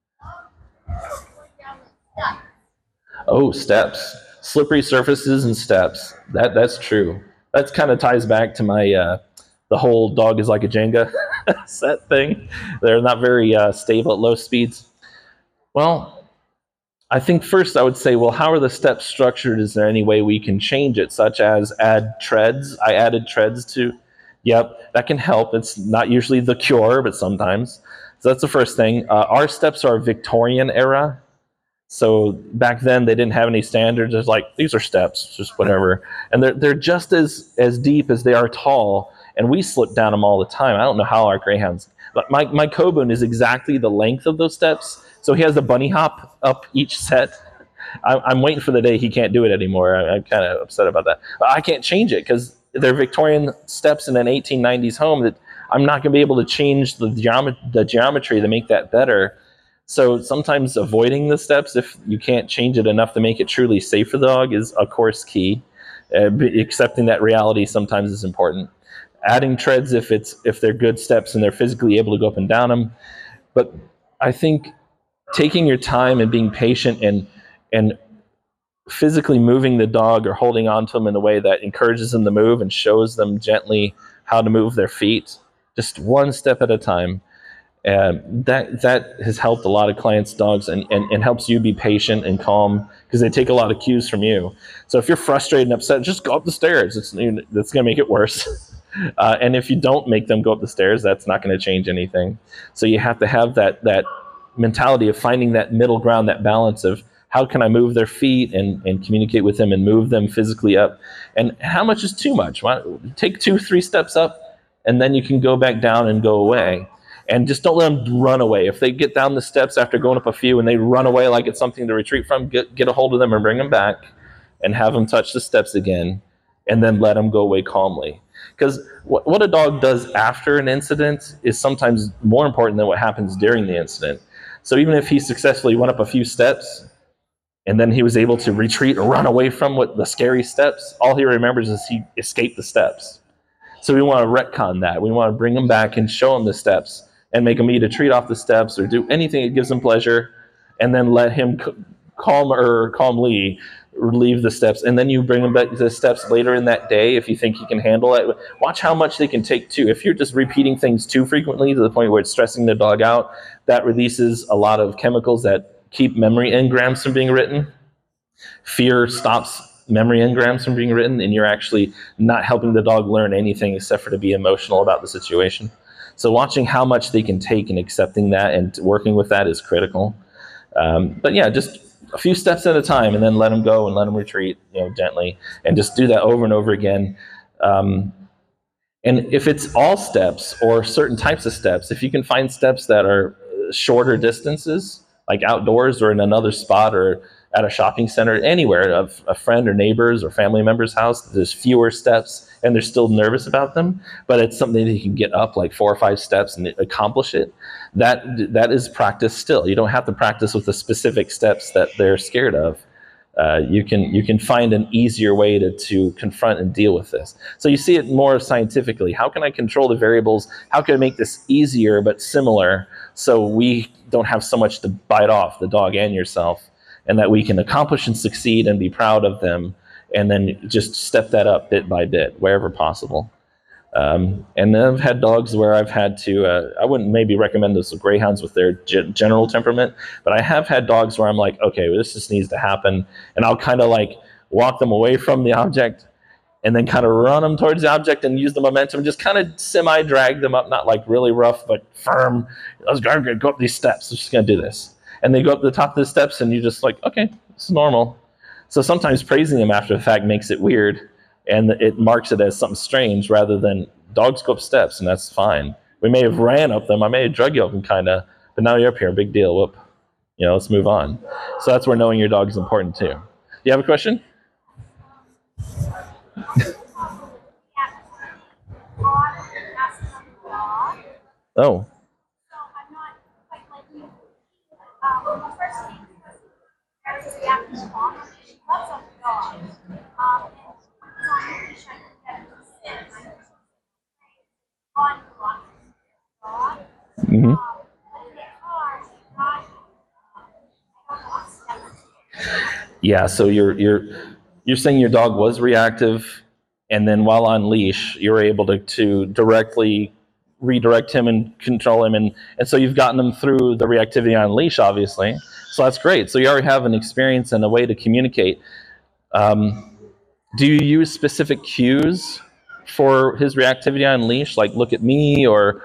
Oh, steps. Slippery surfaces and steps. That That's true. That kind of ties back to my, uh, the whole dog is like a Jenga set thing. They're not very uh, stable at low speeds. Well, I think first I would say, well, how are the steps structured? Is there any way we can change it, such as add treads? I added treads to, yep, that can help. It's not usually the cure, but sometimes. So that's the first thing. Uh, our steps are Victorian era. So back then they didn't have any standards. It's like, these are steps, just whatever. And they're, they're just as, as deep as they are tall. And we slip down them all the time. I don't know how our Greyhounds, but my, my Coburn is exactly the length of those steps. So he has a bunny hop up each set. I, I'm waiting for the day he can't do it anymore. I, I'm kind of upset about that. But I can't change it because they're Victorian steps in an eighteen nineties home that I'm not going to be able to change the, geomet- the geometry to make that better. So sometimes avoiding the steps, if you can't change it enough to make it truly safe for the dog, is of course key. Uh, accepting that reality sometimes is important. Adding treads if it's if they're good steps and they're physically able to go up and down them. But I think taking your time and being patient and and physically moving the dog or holding on to them in a way that encourages them to move and shows them gently how to move their feet, just one step at a time. Uh, that that has helped a lot of clients' dogs and, and, and helps you be patient and calm because they take a lot of cues from you. So if you're frustrated and upset, just go up the stairs. It's, that's going to make it worse. Uh, and if you don't make them go up the stairs, that's not going to change anything. So you have to have that that mentality of finding that middle ground, that balance of how can I move their feet and, and communicate with them and move them physically up. And how much is too much? Why, take two, three steps up, and then you can go back down and go away. And just don't let them run away. If they get down the steps after going up a few and they run away like it's something to retreat from, get, get a hold of them and bring them back and have them touch the steps again and then let them go away calmly. Because what, what a dog does after an incident is sometimes more important than what happens during the incident. So even if he successfully went up a few steps and then he was able to retreat or run away from what the scary steps, all he remembers is he escaped the steps. So we want to retcon that. We want to bring him back and show him the steps and make him either treat off the steps or do anything that gives him pleasure, and then let him calm or calmly leave the steps. And then you bring him back to the steps later in that day if you think he can handle it. Watch how much they can take too. If you're just repeating things too frequently to the point where it's stressing the dog out, that releases a lot of chemicals that keep memory engrams from being written. Fear stops memory engrams from being written, and you're actually not helping the dog learn anything except for to be emotional about the situation. So watching how much they can take and accepting that and working with that is critical. Um, but yeah, just a few steps at a time, and then let them go and let them retreat, you know, gently, and just do that over and over again. Um, and if it's all steps or certain types of steps, if you can find steps that are shorter distances, like outdoors or in another spot or at a shopping center, anywhere, of a friend or neighbor's or family member's house, there's fewer steps and they're still nervous about them, but it's something that you can get up like four or five steps and accomplish it. That that is practice still. You don't have to practice with the specific steps that they're scared of. Uh, you can you can find an easier way to, to confront and deal with this. So you see it more scientifically. How can I control the variables? How can I make this easier but similar so we don't have so much to bite off, the dog and yourself, and that we can accomplish and succeed and be proud of them, and then just step that up bit by bit, wherever possible. Um, and then I've had dogs where I've had to, uh, I wouldn't maybe recommend this with greyhounds with their ge- general temperament, but I have had dogs where I'm like, okay, well, this just needs to happen. And I'll kind of like walk them away from the object and then kind of run them towards the object and use the momentum, just kind of semi-drag them up, not like really rough, but firm. Let's go, go up these steps. We're just going to do this. And they go up the top of the steps and you're just like, okay, it's normal. So sometimes praising them after the fact makes it weird. And it marks it as something strange rather than dogs go up steps, and that's fine. We may have ran up them. I may have drug you up them, kind of, but now you're up here. Big deal. Whoop. You know, let's move on. So that's where knowing your dog is important, too. Do you have a question? Oh. Mm-hmm. Yeah, so you're you're you're saying your dog was reactive, and then while on leash, you're able to, to directly redirect him and control him, and, and so you've gotten him through the reactivity on leash, obviously. So that's great. So you already have an experience and a way to communicate. Um, do you use specific cues for his reactivity on leash, like look at me, or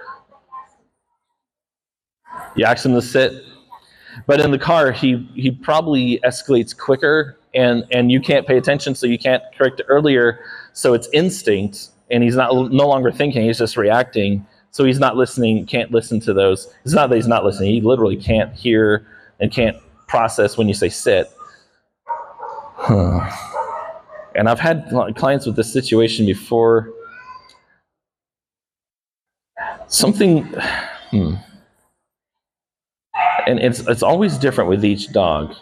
you ask him to sit? But in the car, he, he probably escalates quicker, and, and you can't pay attention, so you can't correct it earlier. So it's instinct, and he's not no longer thinking, he's just reacting. So he's not listening, can't listen to those. It's not that he's not listening, he literally can't hear and can't process when you say sit. And I've had clients with this situation before. Something... Hmm. And it's it's always different with each dog.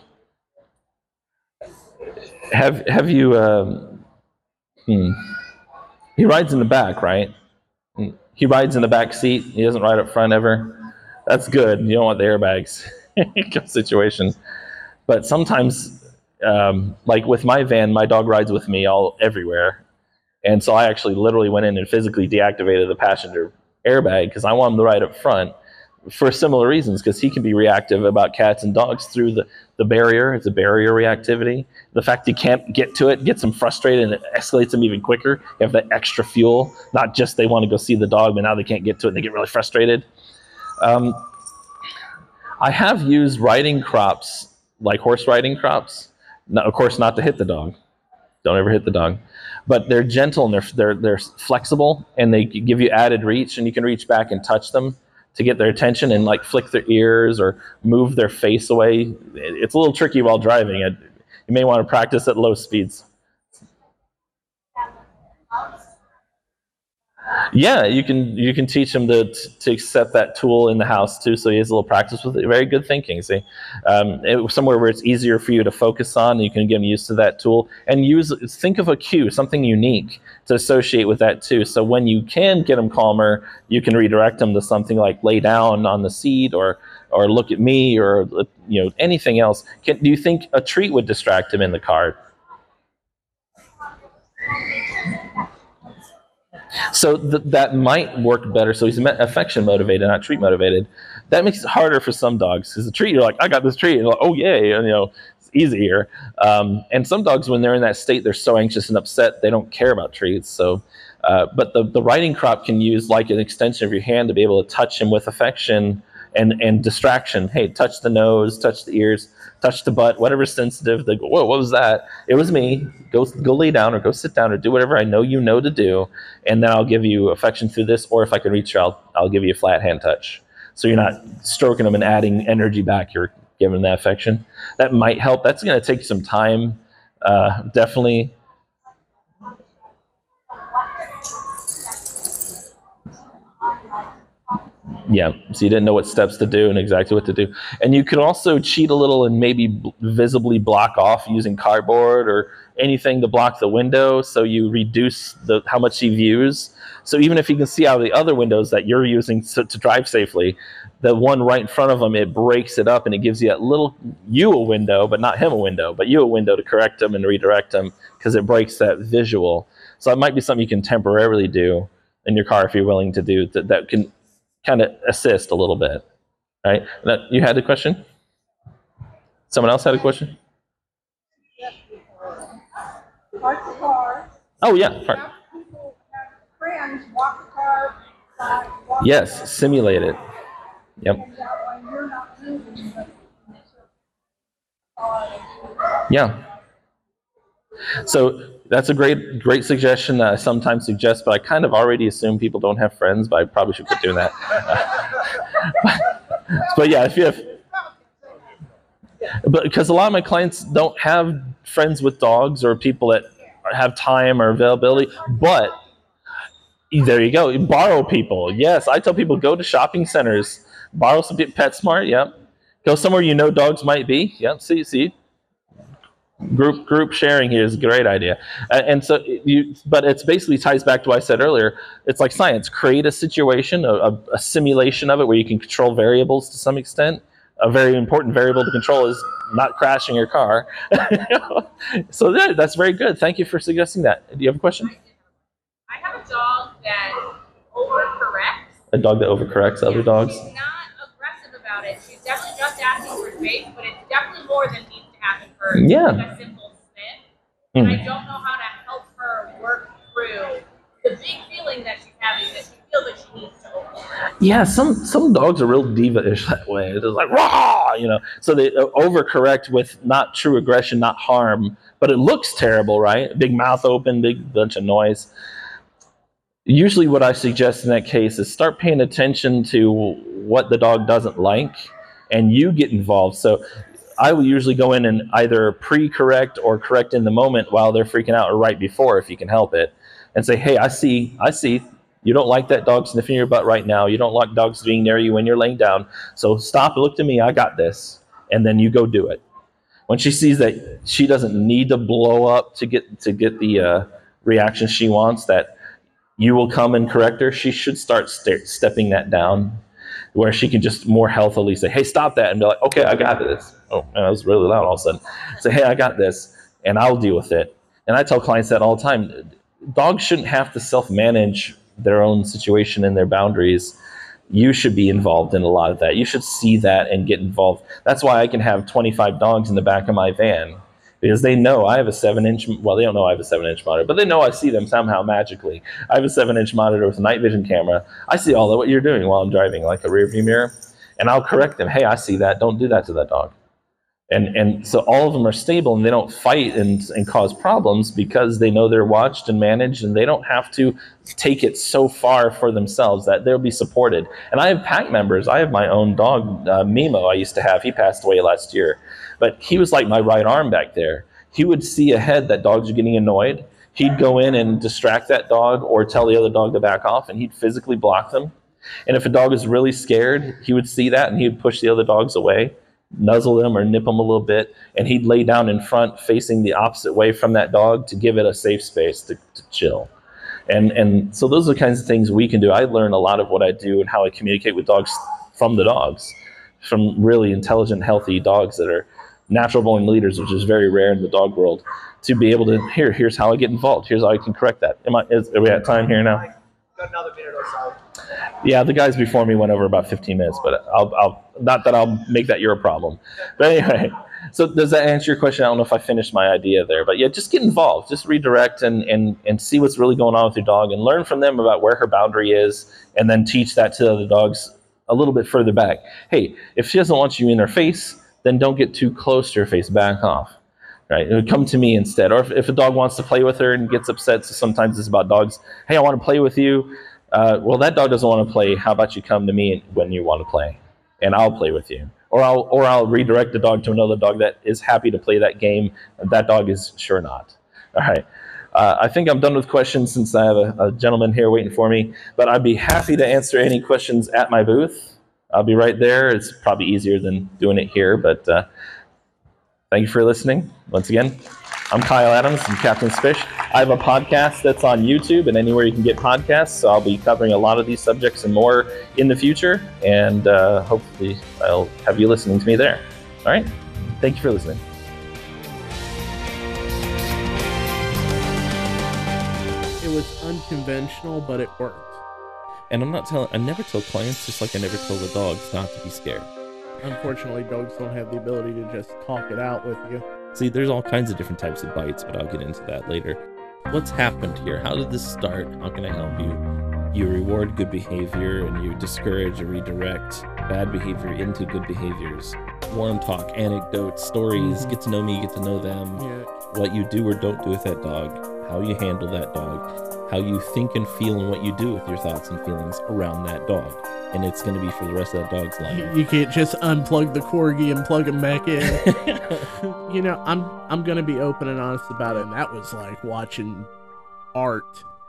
Have have you? Um, hmm. He rides in the back, right? He rides in the back seat. He doesn't ride up front ever. That's good. You don't want the airbags situation. But sometimes, um, like with my van, my dog rides with me all everywhere, and so I actually literally went in and physically deactivated the passenger airbag because I want him to ride up front. For similar reasons, because he can be reactive about cats and dogs through the, the barrier. It's a barrier reactivity. The fact he can't get to it gets him frustrated and it escalates him even quicker. You have that extra fuel, not just they want to go see the dog, but now they can't get to it and they get really frustrated. Um, I have used riding crops, like horse riding crops. Now, of course, not to hit the dog. Don't ever hit the dog. But they're gentle and they're, they're, they're flexible, and they give you added reach, and you can reach back and touch them to get their attention and like flick their ears or move their face away. It's a little tricky while driving. You may want to practice at low speeds. Yeah, you can you can teach him to to set that tool in the house too, so he has a little practice with it. Very good thinking. See, um, it, somewhere where it's easier for you to focus on, you can get him used to that tool and use. Think of a cue, something unique to associate with that too. So when you can get him calmer, you can redirect him to something like lay down on the seat or or look at me or you know anything else. Can, do you think a treat would distract him in the car? So th- that might work better. So he's affection motivated, not treat motivated. That makes it harder for some dogs because the treat, you're like, I got this treat, and like, oh yay, and you know, it's easier. Um, and some dogs, when they're in that state, they're so anxious and upset, they don't care about treats. So, uh, but the the riding crop can use like an extension of your hand to be able to touch him with affection and and distraction. Hey, touch the nose, touch the ears, touch the butt, whatever's sensitive. They go, whoa, what was that? It was me. Go go lay down or go sit down or do whatever I know you know to do, and then I'll give you affection through this. Or if I can reach you, I'll I'll give you a flat hand touch. So you're not stroking them and adding energy back. You're giving that affection. That might help. That's going to take some time, uh, definitely. Yeah, so you didn't know what steps to do and exactly what to do. And you could also cheat a little and maybe b- visibly block off using cardboard or anything to block the window, so you reduce the how much he views. So even if he can see out of the other windows that you're using to, to drive safely, the one right in front of him, it breaks it up and it gives you a little, you a window, but not him a window, but you a window to correct him and redirect him because it breaks that visual. So it might be something you can temporarily do. in your car if you're willing to do that, that can kind of assist a little bit, right? That, you had a question? Someone else had a question? Park the car. Oh yeah, park. Have people, have friends walk the car. Uh, walk Yes, the simulate it. Yep. car, and that way you're not moving, but uh, Yeah. So that's a great, great suggestion that I sometimes suggest, but I kind of already assume people don't have friends, but I probably should quit doing that. but, but yeah, if you have, but because a lot of my clients don't have friends with dogs or people that have time or availability, but there you go. Borrow people. Yes, I tell people go to shopping centers, borrow some PetSmart. Yep. Go somewhere you know dogs might be. Yep. See, see. Group group sharing here is a great idea, uh, and so you. But it's basically ties back to what I said earlier. It's like science. Create a situation, a, a, a simulation of it, where you can control variables to some extent. A very important variable to control is not crashing your car. So that, that's very good. Thank you for suggesting that. Do you have a question? I have a dog that overcorrects. A dog that overcorrects other dogs? She's not aggressive about it. She's definitely just asking for space, but it's definitely more than needs to happen for Yeah. like a simple sniff. And Mm. I don't know how to help her work through the big feeling that she's having that she feels like she needs to overcorrect. Yeah, some some dogs are real diva-ish that way. It's like rah, you know. So they uh, overcorrect with not true aggression, not harm, but it looks terrible, right? Big mouth open, big bunch of noise. Usually, what I suggest in that case is start paying attention to what the dog doesn't like, and you get involved. So I will usually go in and either pre-correct or correct in the moment while they're freaking out, or right before if you can help it, and say, hey, I see, I see. You don't like that dog sniffing your butt right now. You don't like dogs being near you when you're laying down. So stop, look to me, I got this. And then you go do it. When she sees that she doesn't need to blow up to get to get the uh, reaction she wants, that you will come and correct her, she should start st- stepping that down, where she can just more healthily say, hey, stop that, and be like, okay, I got this. Oh, man, that was really loud all of a sudden. Say, hey, I got this, and I'll deal with it. And I tell clients that all the time. Dogs shouldn't have to self-manage their own situation and their boundaries. You should be involved in a lot of that. You should see that and get involved. That's why I can have twenty-five dogs in the back of my van, because they know I have a seven inch, well, they don't know I have a seven inch monitor, but they know I see them somehow magically. I have a seven inch monitor with a night vision camera. I see all of what you're doing while I'm driving, like a rear view mirror, and I'll correct them. Hey, I see that. Don't do that to that dog. And and so all of them are stable, and they don't fight and, and cause problems because they know they're watched and managed, and they don't have to take it so far for themselves, that they'll be supported. And I have pack members. I have my own dog, uh, Mimo, I used to have. He passed away last year. But he was like my right arm back there. He would see ahead that dogs are getting annoyed. He'd go in and distract that dog or tell the other dog to back off, and he'd physically block them. And if a dog is really scared, he would see that, and he would push the other dogs away, nuzzle them or nip them a little bit, and he'd lay down in front facing the opposite way from that dog to give it a safe space to, to chill. And and so those are the kinds of things we can do. I learn a lot of what I do and how I communicate with dogs from the dogs, from really intelligent, healthy dogs that are natural born leaders, which is very rare in the dog world, to be able to, here, here's how I get involved. Here's how I can correct that. Am I, is, are we at time here now? Got another minute or so. Yeah, the guys before me went over about fifteen minutes, but I'll, I'll not that I'll make that your problem. But anyway, so does that answer your question? I don't know if I finished my idea there, but yeah, just get involved, just redirect and and and see what's really going on with your dog, and learn from them about where her boundary is, and then teach that to the other dogs a little bit further back. Hey, if she doesn't want you in her face, then don't get too close to her face. Back off. Right? It would come to me instead. Or if, if a dog wants to play with her and gets upset, so sometimes it's about dogs. Hey, I want to play with you. Uh, well, that dog doesn't want to play. How about you come to me when you want to play, and I'll play with you. Or I'll or I'll redirect the dog to another dog that is happy to play that game. That dog is sure not. All right. Uh, I think I'm done with questions since I have a, a gentleman here waiting for me. But I'd be happy to answer any questions at my booth. I'll be right there. It's probably easier than doing it here, but. Uh, Thank you for listening. Once again, I'm Kyle Adams from Captain's Fish. I have a podcast that's on YouTube and anywhere you can get podcasts. So I'll be covering a lot of these subjects and more in the future. And uh, hopefully I'll have you listening to me there. All right. Thank you for listening. It was unconventional, but it worked. And I'm not telling, I never tell clients, just like I never tell the dogs not to be scared. Unfortunately, dogs don't have the ability to just talk it out with you. See, there's all kinds of different types of bites, but I'll get into that later. What's happened here? How did this start? How can I help you? You reward good behavior and you discourage or redirect bad behavior into good behaviors. Warm talk, anecdotes, stories, get to know me, get to know them. Yeah. What you do or don't do with that dog, how you handle that dog, how you think and feel and what you do with your thoughts and feelings around that dog. And it's going to be for the rest of that dog's life. You can't just unplug the corgi and plug him back in. You know, I'm I'm gonna be open and honest about it. And that was like watching art